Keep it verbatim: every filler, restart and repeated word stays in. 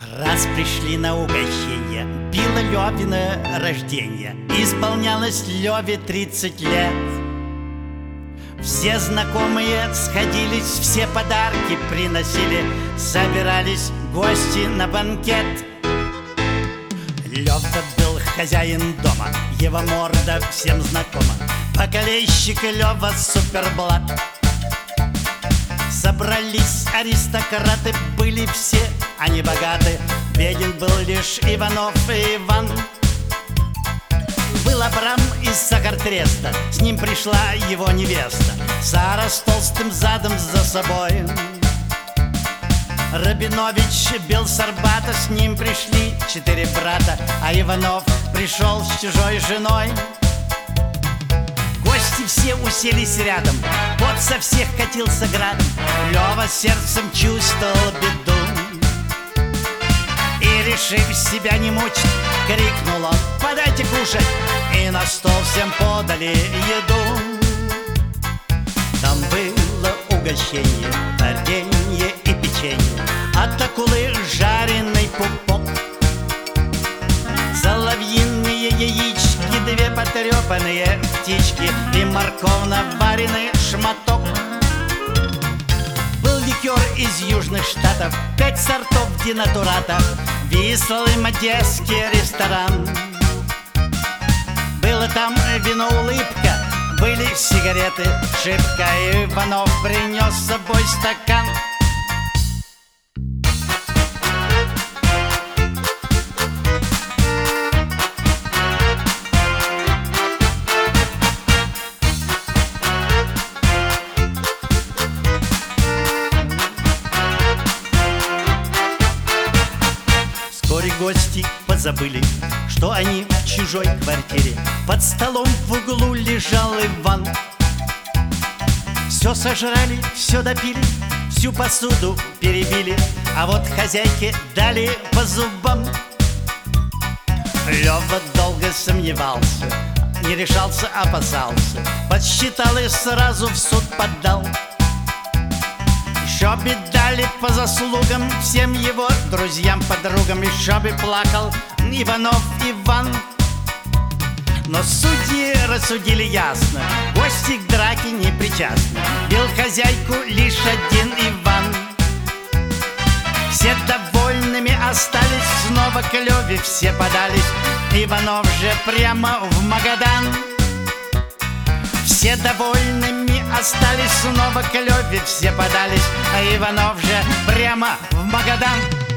Раз пришли на угощение, било Левино рождение. Исполнялось Леве тридцать лет. Все знакомые сходились, все подарки приносили, собирались гости на банкет. Лёва был хозяин дома, его морда всем знакома. Поколейщик Лёва суперблат. Собрались аристократы, были все они богаты. Беден был лишь Иванов и Иван. Был Абрам из Сахартреста, с ним пришла его невеста, Сара с толстым задом за собой. Рабинович бел с Арбата, с ним пришли четыре брата, а Иванов пришел с чужой женой. Гости все уселись рядом, пот со всех катился градом. Лёва сердцем чувствовал беду и, решив себя не мучить, крикнул он: «Подайте кушать!» И на стол всем подали еду. Там было угощение, варенье и печенье, от акулы жареный пупок, соловьиные яички, две потрепанные птички и морковно-вареный шматок. Был ликер из южных штатов, пять сортов денатурата, вислый модесский ресторан. Было там вино «Улыбка», были сигареты «Шипка», и Иванов принес с собой стакан. Вскоре гости позабыли, что они в чужой квартире. Под столом в углу лежал Иван. Все сожрали, все допили, всю посуду перебили, а вот хозяйке дали по зубам. Лёва долго сомневался, не решался, опасался, подсчитал и сразу в суд подал. Еще бы дали по заслугам всем его друзьям, подругам, еще бы плакал Иванов Иван. Но судьи рассудили ясно, гости к драке не причастны, бил хозяйку лишь один Иван. Все довольными остались, снова к Лёве все подались, Иванов же прямо в Магадан. Все довольными остались, снова к Лёве все подались, а Иванов же прямо в Магадан.